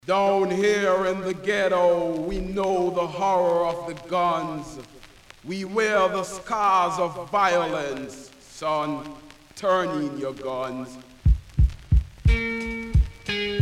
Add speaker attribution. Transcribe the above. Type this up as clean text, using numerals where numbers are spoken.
Speaker 1: Down here in the ghetto, we know the horror of the guns. We wear the scars of violence. Son, turn in your guns.